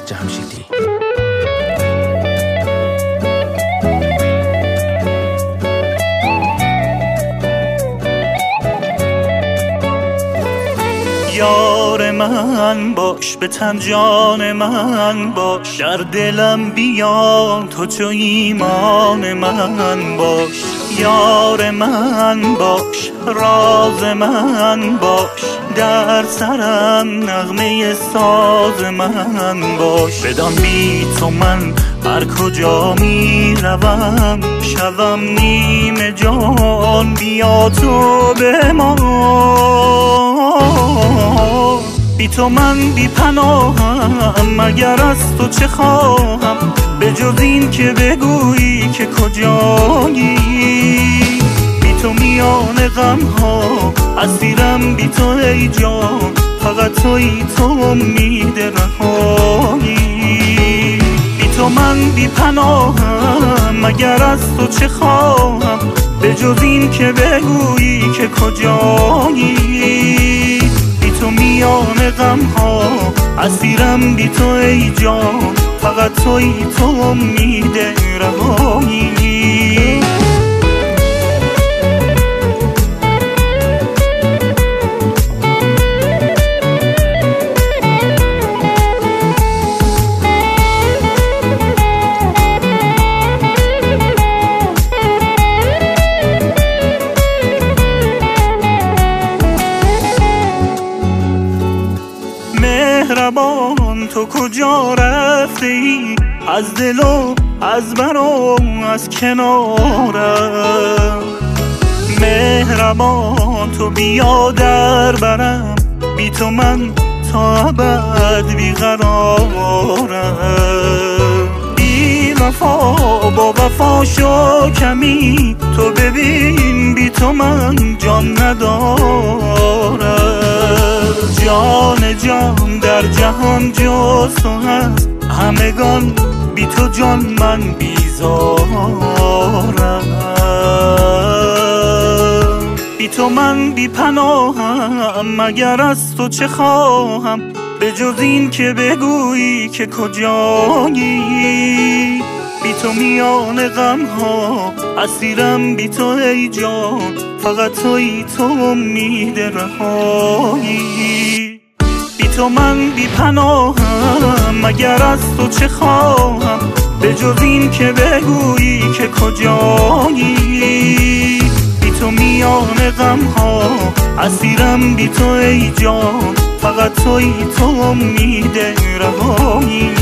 جمشیدی. یار من باش، به تن جان من باش، در دلم بیا تو چو ایمان من باش. یار من باش، راز من باش، در سرم نغمه ساز من باش. بدان بی تو من هر کجا می روم، شوم نیم جان، بیا تو بمان. بی تو من بی پناهم، مگر از تو چه خواهم، به جز این که بگویی که کجایی. بی تو میان غم ها اسیرم، بی تو ای جان، فقط تویی تو امید رهایی. بی تو من بی پناهم، مگر از تو چه خواهم، به جز این که بگویی که کجایی. بی تو میان غم ها اسیرم، بی تو ای جان، فقط تویی تو امید رهایی. مهربان تو کجا رفته ای، از دل و از بر و از کنارم. مهربان تو بیا در برم، بی تو من تا ابد بیقرارم. بی وفا با وفا شو کمی، تو ببین بی تو من جان ندارم. جان جان در جهان جز تو هست، همگان بی تو جان من بیزارم. بی تو من بی پناهم، مگر از تو چه خواهم، به جز این که بگویی که کجایی. بی تو میان غم ها اسیرم، بی تو ای جان، فقط تویی تو امید رهایی. بی تو من بی پناهم، مگر از تو چه خواهم، به جز این که بگویی که کجایی. بی تو میان غم ها اسیرم، بی تو ای جان، فقط تویی تو امید رهایی.